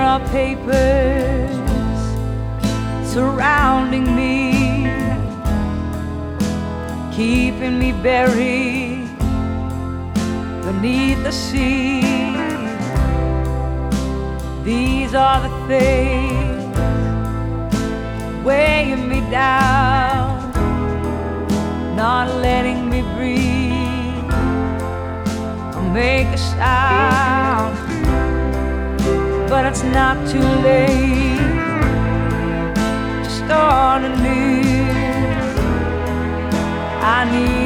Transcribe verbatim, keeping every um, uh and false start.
are papers surrounding me, keeping me buried beneath the sea. These are the things weighing me down, not letting me breathe or make a sound. But it's not too late to start anew. I need